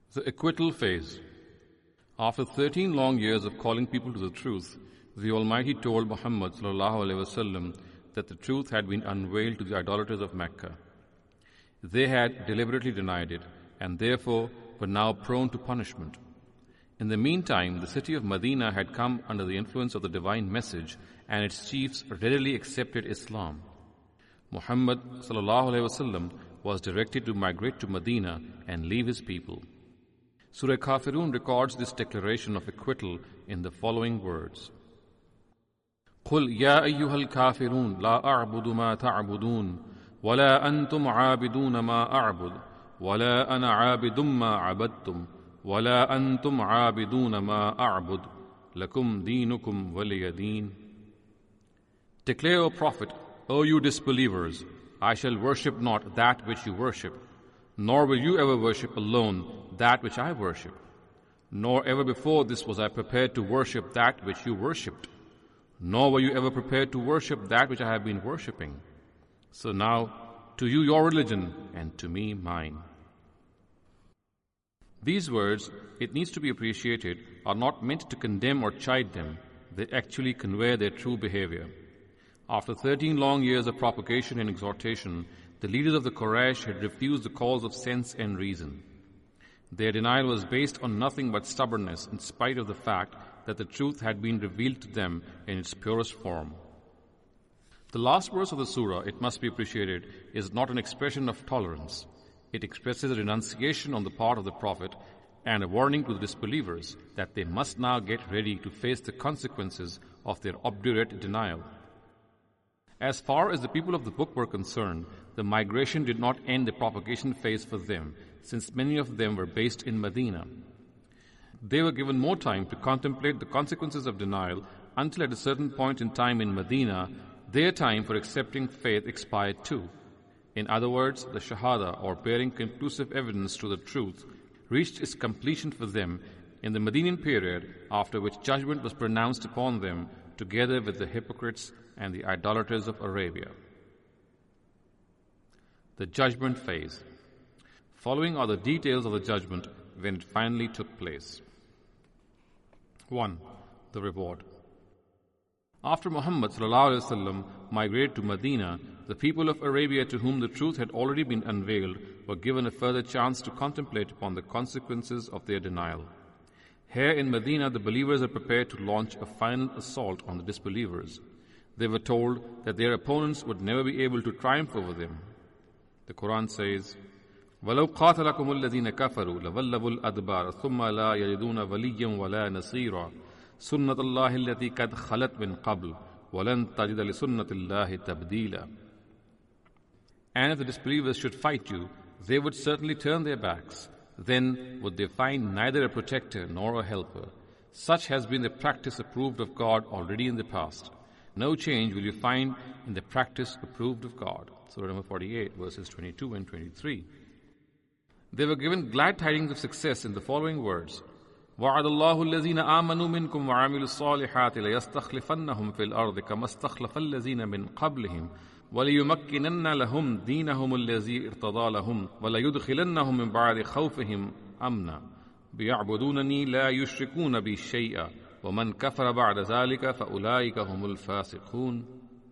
The acquittal phase. After 13 long years of calling people to the truth, the Almighty told Muhammad ﷺ that the truth had been unveiled to the idolaters of Mecca. They had deliberately denied it and therefore were now prone to punishment. In the meantime, the city of Medina had come under the influence of the divine message and its chiefs readily accepted Islam. Muhammad ﷺ was directed to migrate to Medina and leave his people. Surah Kafirun records this declaration of acquittal in the following words. قُلْ يَا أَيُّهَا الْكَافِرُونَ لَا أَعْبُدُ مَا تَعْبُدُونَ وَلَا أَنْتُمْ عَابِدُونَ مَا أَعْبُدُ وَلَا أَنَا عَابِدٌ مَا عَبَدتُّمْ وَلَا أَنْتُمْ عَابِدُونَ مَا أَعْبُدُ لَكُمْ دِينُكُمْ وَلِيَ دِينِ. Declare, O Prophet, O you disbelievers, I shall worship not that which you worship, nor will you ever worship alone that which I worship. Nor ever before this was I prepared to worship that which you worshipped, nor were you ever prepared to worship that which I have been worshipping. So now, to you your religion, and to me mine. These words, it needs to be appreciated, are not meant to condemn or chide them. They actually convey their true behavior. After 13 long years of propagation and exhortation, the leaders of the Quraysh had refused the calls of sense and reason. Their denial was based on nothing but stubbornness, in spite of the fact that the truth had been revealed to them in its purest form. The last verse of the surah, it must be appreciated, is not an expression of tolerance. It expresses a renunciation on the part of the Prophet and a warning to the disbelievers that they must now get ready to face the consequences of their obdurate denial. As far as the people of the book were concerned, the migration did not end the propagation phase for them, since many of them were based in Medina. They were given more time to contemplate the consequences of denial until at a certain point in time in Medina, their time for accepting faith expired too. In other words, the Shahada, or bearing conclusive evidence to the truth, reached its completion for them in the Medinian period, after which judgment was pronounced upon them together with the hypocrites and the idolaters of Arabia. The judgment phase. Following are the details of the judgment when it finally took place. 1. The reward. After Muhammad ﷺ migrated to Medina, the people of Arabia to whom the truth had already been unveiled were given a further chance to contemplate upon the consequences of their denial. Here in Medina, the believers are prepared to launch a final assault on the disbelievers. They were told that their opponents would never be able to triumph over them. The Quran says, وَلَوْ قَاتَلَكُمُ الَّذِينَ كَفَرُوا لَوَلَّوُا الْأَدْبَارَ ثُمَّ لَا يَجِدُونَ وَلِيًّا وَلَا نَصِيرًا سُنَّةَ اللَّهِ الَّتِي قَدْ خَلَتْ مِنْ قَبْلُ وَلَنْ تَجِدَ لِسُنَّةِ اللَّهِ تَبْدِيلًا. And if the disbelievers should fight you, they would certainly turn their backs. Then would they find neither a protector nor a helper. Such has been the practice approved of God already in the past. No change will you find in the practice approved of God. Surah number 48, verses 22 and 23. They were given glad tidings of success in the following words. وَعَدَ اللَّهُ الَّذِينَ آمَنُوا مِنْكُمْ وَعَمِلُوا الصَّالِحَاتِ لَيَسْتَخْلِفَنَّهُمْ فِي الْأَرْضِ كَمَا اسْتَخْلَفَ الَّذِينَ مِنْ قَبْلِهِمْ وَلِيُمَكِّنَنَّ لَهُمْ دِينَهُمُ الَّذِي ارْتَضَىٰ لَهُمْ وَلَيُدْخِلَنَّهُمْ مِنْ بَعْدِ خَوْفِهِمْ أَمْنًا بِيَعْبُدُونَنِي لَا يُشْرِكُونَ بِي شَيْئًا وَمَنْ كَفَرَ بَعْدَ ذَلِكَ فَأُولَٰئِكَ هُمُ الْفَاسِقُونَ.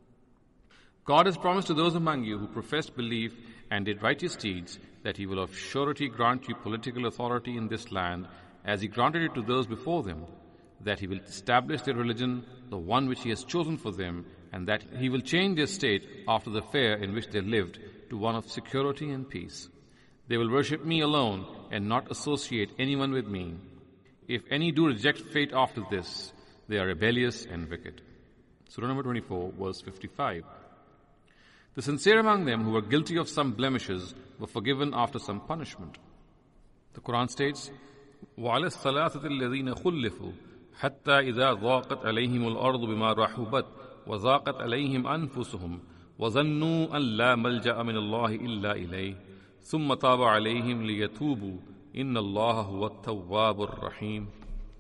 God has promised to those among you who professed belief and did righteous deeds that He will of surety grant you political authority in this land, as He granted it to those before them, that He will establish their religion, the one which He has chosen for them, and that He will change their state after the affair in which they lived to one of security and peace. They will worship me alone and not associate anyone with me. If any do reject fate after this, they are rebellious and wicked. Surah number 24, verse 55. The sincere among them who were guilty of some blemishes were forgiven after some punishment. The Quran states, وَعَلَى الثَّلَاثَةِ الَّذِينَ خُلِّفُوا حَتَّى إِذَا ضَاقَتْ عَلَيْهِمُ الْأَرْضُ بِمَا رَحُبَتْ وَضَاقَتْ عَلَيْهِمْ أَنفُسُهُمْ وَظَنُّوا أَنْ لَا مَلْجَأَ مِنَ اللَّهِ إِلَّا إِلَيْهِ ثُمَّ تَابَ عَلَيْهِمْ لِيَتُوبُوا إِنَّ اللَّهَ هُوَ التَّوَّابُ الرَّحِيمُ.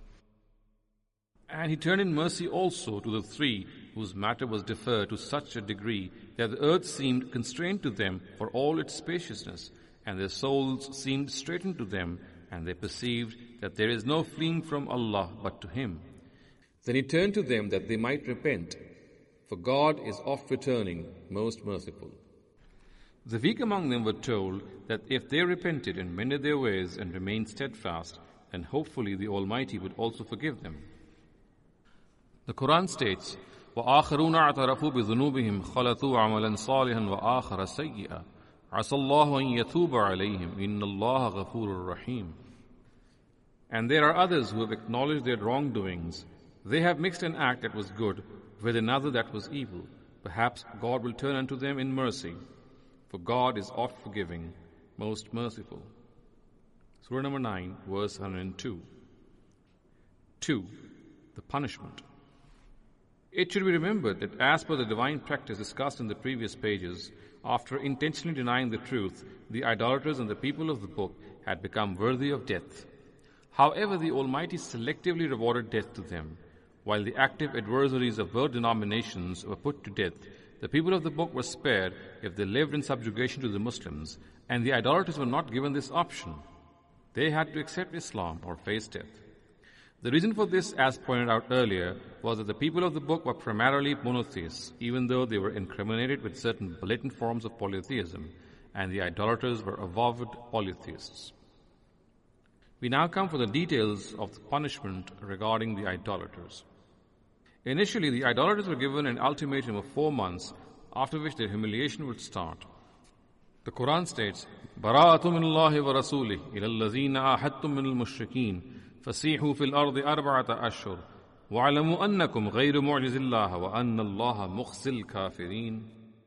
And He turned in mercy also to the three whose matter was deferred to such a degree that the earth seemed constrained to them for all its spaciousness, and their souls seemed straitened to them and they perceived that there is no fleeing from Allah but to Him. Then He turned to them that they might repent, for God is oft returning, most merciful. The weak among them were told that if they repented and mended their ways and remained steadfast, then hopefully the Almighty would also forgive them. The Quran states, وَآخَرُونَ اعْتَرَفُوا بِذُنُوبِهِمْ خَلَطُوا عَمَلًا صَالِحًا وَآخَرَ سَيِّئًا عَسَى اللَّهُ أَن يَتُوبَ عَلَيْهِمْ إِنَّ اللَّهَ غَفُورٌ رَحِيمٌ. And there are others who have acknowledged their wrongdoings. They have mixed an act that was good with another that was evil. Perhaps God will turn unto them in mercy, for God is oft forgiving, most merciful. Surah number 9, verse 102. 2. The punishment. It should be remembered that as per the divine practice discussed in the previous pages, after intentionally denying the truth, the idolaters and the people of the book had become worthy of death. However, the Almighty selectively rewarded death to them. While the active adversaries of both denominations were put to death, the people of the book were spared if they lived in subjugation to the Muslims, and the idolaters were not given this option. They had to accept Islam or face death. The reason for this, as pointed out earlier, was that the people of the book were primarily monotheists, even though they were incriminated with certain blatant forms of polytheism, and the idolaters were avowed polytheists. We now come for the details of the punishment regarding the idolaters. Initially, the idolaters were given an ultimatum of 4 months, after which their humiliation would start. The Quran states, بَرَاءَةٌ مِّنَ اللَّهِ وَرَسُولِهِ إِلَى الَّذِينَ عَاهَدتُّم مِّنَ الْمُشْرِكِينَ فَسِيحُوا فِي الْأَرْضِ 4 أَشْهُرٍ وَاعْلَمُوا أَنَّكُمْ غَيْرُ مُعْجِزِ اللَّهِ وَأَنَّ اللَّهَ مُخْزِي الْكَافِرِينَ.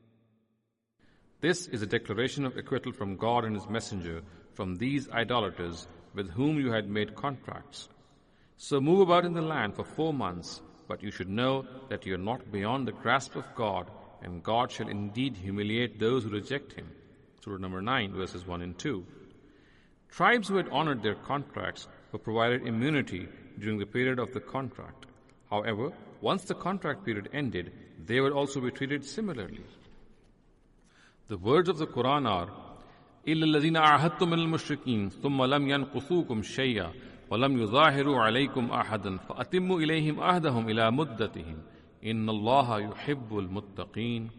This is a declaration of acquittal from God and His Messenger from these idolaters with whom you had made contracts. So move about in the land for 4 months, but you should know that you are not beyond the grasp of God, and God shall indeed humiliate those who reject Him. Surah number 9, verses 1 and 2. Tribes who had honored their contracts were provided immunity during the period of the contract. However, once the contract period ended, they would also be treated similarly. The words of the Quran are, إِلَّا الَّذِينَ عَاهَدتُّم مِّنَ الْمُشْرِكِينَ ثُمَّ لَمْ يَنْقُصُوكُمْ شَيْئًا وَلَمْ يُظَاهِرُوا عَلَيْكُمْ أَحَدًا فَأَتِمُّوا إِلَيْهِمْ عَهْدَهُمْ إِلَى مُدَّتِهِمْ إِنَّ اللَّهَ يُحِبُّ الْمُتَّقِينَ.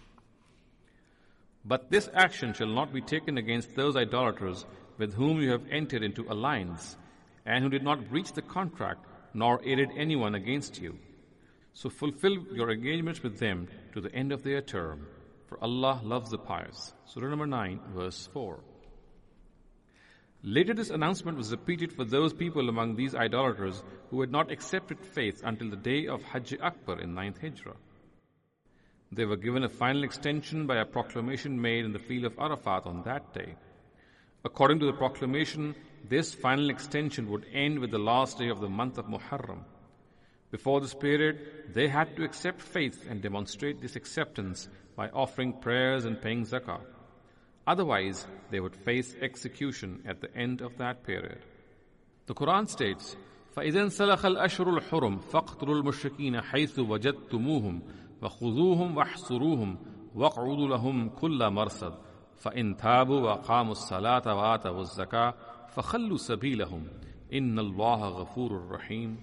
But this action shall not be taken against those idolaters with whom you have entered into alliance, and who did not breach the contract, nor aided anyone against you. So fulfill your engagements with them to the end of their term, for Allah loves the pious. Surah number 9, verse 4. Later this announcement was repeated for those people among these idolaters who had not accepted faith until the day of Hajj Akbar in 9th Hijrah. They were given a final extension by a proclamation made in the field of Arafat on that day. According to the proclamation, this final extension would end with the last day of the month of Muharram. Before this period, they had to accept faith and demonstrate this acceptance by offering prayers and paying zakah. Otherwise, they would face execution at the end of that period. The Quran states, فَإِذَا انْسَلَخَ الْأَشْهُرُ الْحُرُمُ فَاقْتُلُوا الْمُشْرِكِينَ حَيْثُ وَجَدتُّمُوهُمْ وَخُذُوهُمْ وَاحْصُرُوهُمْ وَاقْعُدُوا لَهُمْ كُلَّ مَرْصَدٍ فَإِنْ تَابُوا وَأَقَامُوا الصَّلَاةَ وَآتَوُا الزَّكَاةَ فَخَلُّوا سَبِيلَهُمْ إِنَّ اللَّهَ غَفُورٌ رَحِيمٌ.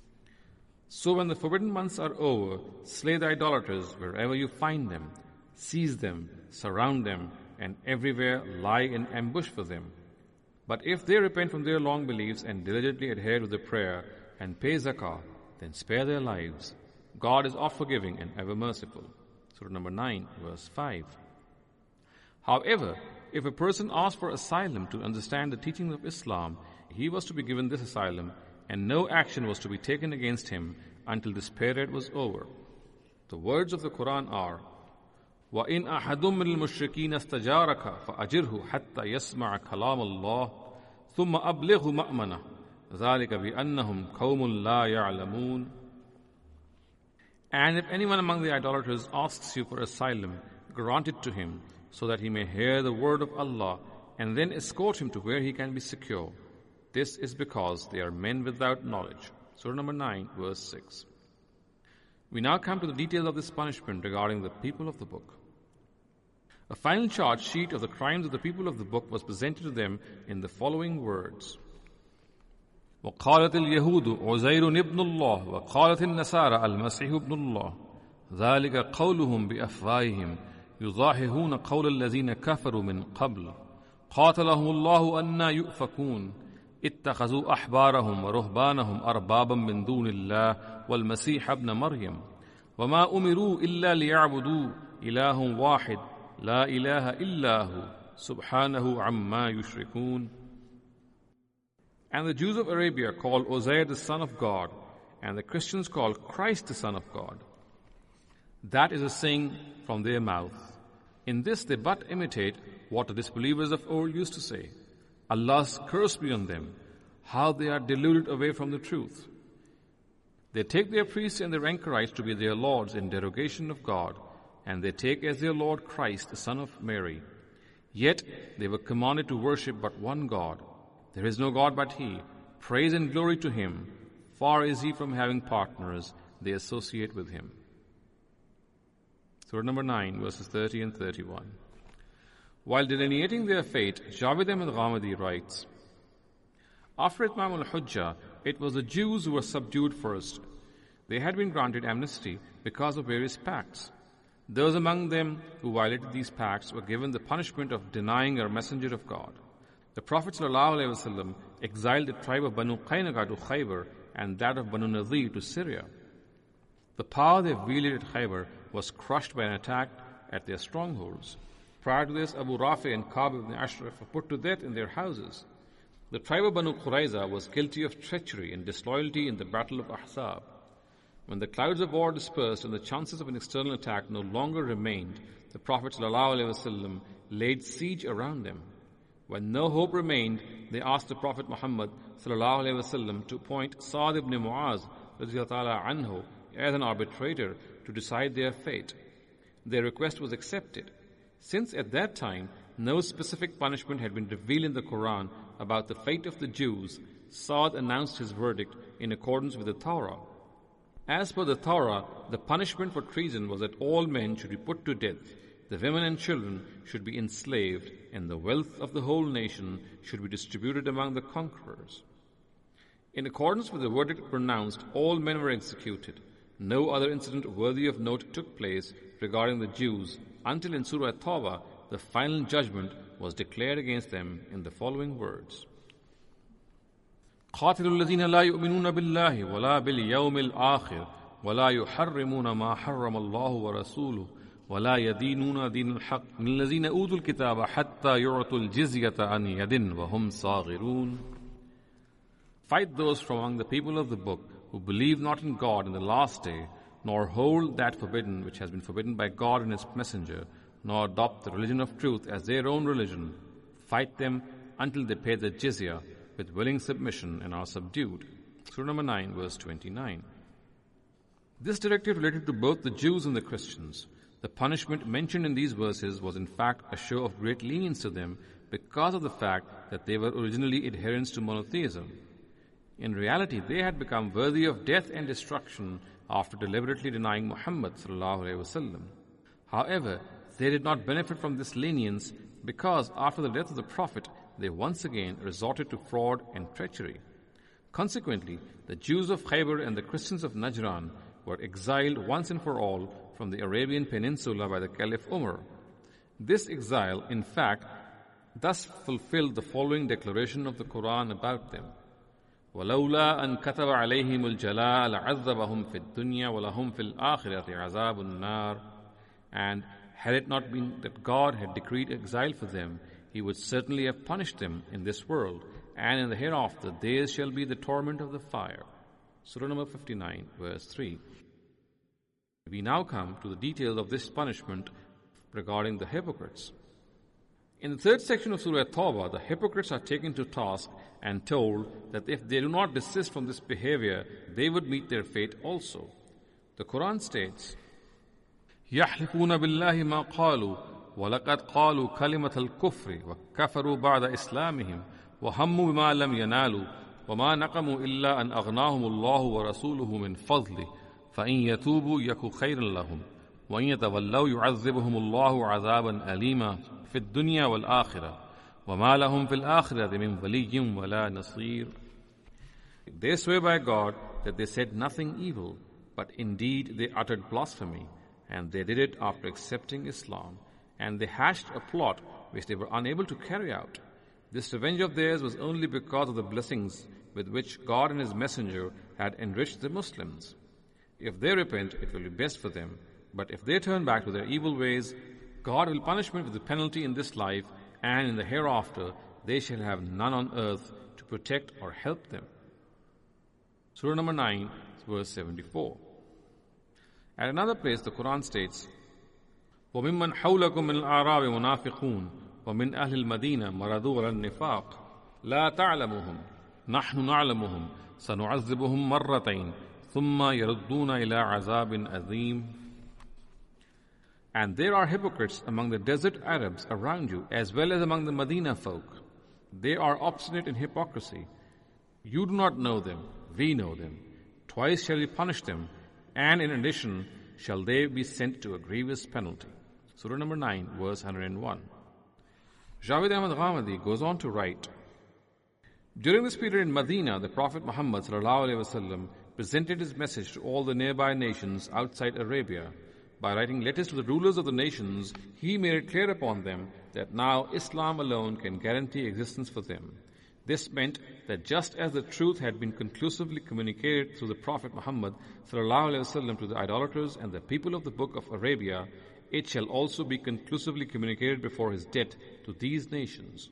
So when the forbidden months are over, slay the idolaters wherever you find them, seize them, surround them, and everywhere lie in ambush for them. But if they repent from their long beliefs and diligently adhere to the prayer and pay zakah, then spare their lives. God is oft forgiving and ever merciful. Surah number 9, verse 5. However, if a person asked for asylum to understand the teachings of Islam, he was to be given this asylum, and no action was to be taken against him until this period was over. The words of the Quran are, وَإِنْ أَحَدٌ مِّنَ الْمُشْرِكِينَ اسْتَجَارَكَ فَأَجِرْهُ حَتَّى يَسْمَعَ كَلَامَ اللَّهِ ثُمَّ أَبْلِغْهُ مَأْمَنَهُ ذَلِكَ بِأَنَّهُمْ قَوْمٌ لَا يَعْلَمُونَ. And if anyone among the idolaters asks you for asylum, grant it to him, so that he may hear the word of Allah, and then escort him to where he can be secure. This is because they are men without knowledge. Surah number 9, verse 6. We now come to the details of this punishment regarding the people of the book. A final charge sheet of the crimes of the people of the book was presented to them in the following words. وقالت اليهود عزير ابن الله وقالت النصارى المسيح ابن الله ذلك قولهم بأفواههم يضاهئون قول الذين كفروا من قبل قاتلهم الله أنى يؤفكون اتخذوا أحبارهم ورهبانهم أربابا من دون الله والمسيح ابن مريم وما أمروا إلا ليعبدوا إله واحد لا إله إلا هو سبحانه عما يشركون. And the Jews of Arabia call Uzair the son of God, and the Christians call Christ the son of God. That is a saying from their mouth. In this they but imitate what the disbelievers of old used to say. Allah's curse be on them, how they are deluded away from the truth. They take their priests and their anchorites to be their lords in derogation of God, and they take as their Lord Christ, the son of Mary. Yet they were commanded to worship but one God. There is no God but He. Praise and glory to Him. Far is He from having partners. They associate with Him. Surah number 9, verses 30 and 31. While delineating their fate, Javed Ahmad Ghamidi writes, after Itmam al-Hujjah, it was the Jews who were subdued first. They had been granted amnesty because of various pacts. Those among them who violated these pacts were given the punishment of denying a messenger of God. The Prophet ﷺ exiled the tribe of Banu Qaynuqa to Khaybar and that of Banu Nadir to Syria. The power they wielded at Khaybar was crushed by an attack at their strongholds. Prior to this, Abu Rafi and Ka'b ibn Ashraf were put to death in their houses. The tribe of Banu Qurayza was guilty of treachery and disloyalty in the Battle of Ahzab. When the clouds of war dispersed and the chances of an external attack no longer remained, the Prophet ﷺ laid siege around them. When no hope remained, they asked the Prophet Muhammad ﷺ to appoint Sa'd ibn Mu'az anhu as an arbitrator to decide their fate. Their request was accepted. Since at that time no specific punishment had been revealed in the Quran about the fate of the Jews, Sa'd announced his verdict in accordance with the Torah. As per the Torah, the punishment for treason was that all men should be put to death, the women and children should be enslaved, and the wealth of the whole nation should be distributed among the conquerors. In accordance with the verdict pronounced, all men were executed. No other incident worthy of note took place regarding the Jews until in Surah At-Tawbah the final judgment was declared against them in the following words. قاتلوا الذين لا يؤمنون بالله ولا باليوم الآخر ولا يحرمون ما حرم الله ورسوله ولا يدينون دين الحق من الذين أوتوا الكتاب حتى يعطوا الجزية عن يد وهم صاغرون. Fight those from among the people of the book who believe not in God in the last day, nor hold that forbidden which has been forbidden by God and His messenger, nor adopt the religion of truth as their own religion. Fight them until they pay the jizya with willing submission and are subdued. Surah number 9, verse 29. This directive related to both the Jews and the Christians. The punishment mentioned in these verses was in fact a show of great lenience to them because of the fact that they were originally adherents to monotheism. In reality, they had become worthy of death and destruction after deliberately denying Muhammad ﷺ. However, they did not benefit from this lenience because after the death of the Prophet, they once again resorted to fraud and treachery. Consequently, the Jews of Khaybar and the Christians of Najran were exiled once and for all from the Arabian Peninsula by the Caliph Umar. This exile, in fact, thus fulfilled the following declaration of the Quran about them. وَلَوْلَا أَنْ كَتَبَ عَلَيْهِمُ الْجَلَاءَ لَعَذَّبَهُمْ فِي الدُّنْيَا وَلَهُمْ فِي الْآخِرَةِ عَذَابُ النَّارِ. And had it not been that God had decreed exile for them, He would certainly have punished them in this world, and in the hereafter theirs shall be the torment of the fire. Surah number 59, verse 3. We now come to the details of this punishment regarding the hypocrites. In the third section of Surah At-Tawbah, the hypocrites are taken to task and told that if they do not desist from this behavior, they would meet their fate also. The Quran states, يَحْلِفُونَ بِاللَّهِ مَا قَالُوا وَلَقَدْ قَالُوا كَلِمَةَ الْكُفْرِ وَكَفَرُوا بَعْدَ إِسْلَامِهِمْ وَهَمُّوا بِمَا لَمْ يَنَالُوا وَمَا نَقَمُوا إِلَّا أَنْ أَغْنَاهُمُ اللَّهُ وَرَسُولُهُ مِنْ فَضْلِهِ فَإِنْ يَتُوبُوا يَكُ خَيْرًا لَهُمْ وَإِنْ يَتَوَلَّوْا يُعَذِّبُهُمُ اللَّهُ عَذَابًا أَلِيمًا في الدنيا والآخرة وما لهم في الآخرة من ولي ولا نصير. They swear by God that they said nothing evil, but indeed they uttered blasphemy, and they did it after accepting Islam, and they hatched a plot which they were unable to carry out. This revenge of theirs was only because of the blessings with which God and His Messenger had enriched the Muslims. If they repent, it will be best for them, but if they turn back to their evil ways, God will punish them with the penalty in this life, and in the hereafter they shall have none on earth to protect or help them. Surah number 9, verse 74. At another place, the Quran states, وَمِمَّنْ حَوْلَكُم مِّنَ الْأَعْرَابِ مُنَافِقُونَ وَمِنْ أَهْلِ الْمَدِينَةِ مَرَدُوا عَلَى النِّفَاقِ لَا تَعْلَمُهُمْ نَحْنُ نَعْلَمُهُمْ سَنُعَذِّبُهُمْ مَرَّتَيْنِ ثُمَّ يَرُدُّونَ إِلَىٰ عَذَابٍ عَظِيمٍ. And there are hypocrites among the desert Arabs around you, as well as among the Medina folk. They are obstinate in hypocrisy. You do not know them, we know them. Twice shall we punish them, and in addition shall they be sent to a grievous penalty. Surah number 9, verse 101. Javed Ahmad Ghamidi goes on to write, during this period in Medina, the Prophet Muhammad ﷺ presented his message to all the nearby nations outside Arabia. By writing letters to the rulers of the nations, he made it clear upon them that now Islam alone can guarantee existence for them. This meant that just as the truth had been conclusively communicated through the Prophet Muhammad ﷺ to the idolaters and the people of the Book of Arabia, it shall also be conclusively communicated before his death to these nations.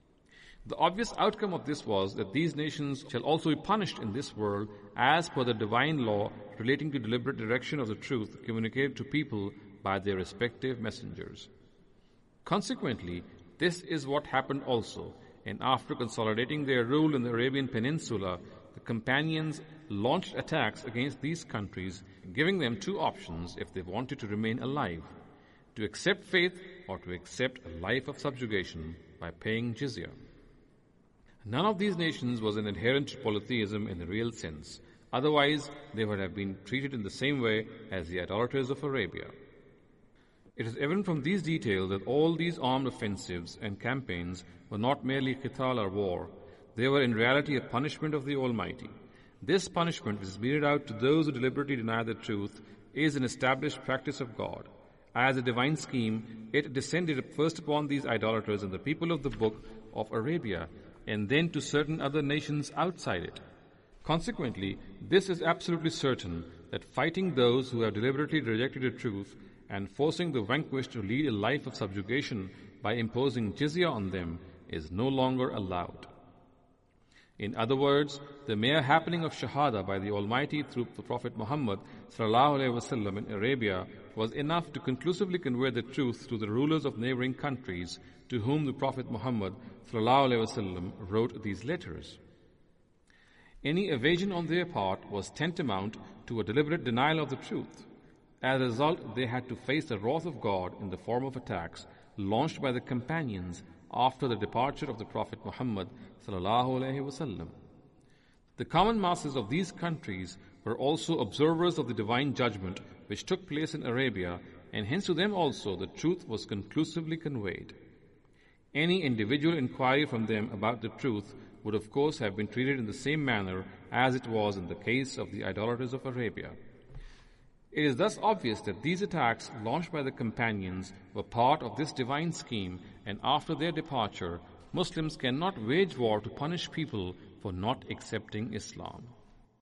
The obvious outcome of this was that these nations shall also be punished in this world as per the divine law relating to deliberate direction of the truth communicated to people by their respective messengers. Consequently, this is what happened also, and after consolidating their rule in the Arabian Peninsula, the companions launched attacks against these countries, giving them two options if they wanted to remain alive: to accept faith or to accept a life of subjugation by paying jizya. None of these nations was an adherent to polytheism in the real sense. Otherwise, they would have been treated in the same way as the idolaters of Arabia. It is evident from these details that all these armed offensives and campaigns were not merely qital or war. They were in reality a punishment of the Almighty. This punishment, which is meted out to those who deliberately deny the truth, is an established practice of God. As a divine scheme, it descended first upon these idolaters and the people of the Book of Arabia, and then to certain other nations outside it. Consequently, this is absolutely certain that fighting those who have deliberately rejected the truth and forcing the vanquished to lead a life of subjugation by imposing jizya on them is no longer allowed. In other words, the mere happening of Shahada by the Almighty through the Prophet Muhammad ﷺ in Arabia was enough to conclusively convey the truth to the rulers of neighboring countries to whom the Prophet Muhammad ﷺ wrote these letters. Any evasion on their part was tantamount to a deliberate denial of the truth. As a result, they had to face the wrath of God in the form of attacks launched by the companions after the departure of the Prophet Muhammad ﷺ. The common masses of these countries were also observers of the divine judgment which took place in Arabia, and hence to them also the truth was conclusively conveyed. Any individual inquiry from them about the truth would of course have been treated in the same manner as it was in the case of the idolaters of Arabia. It is thus obvious that these attacks launched by the companions were part of this divine scheme, and after their departure, Muslims cannot wage war to punish people for not accepting Islam.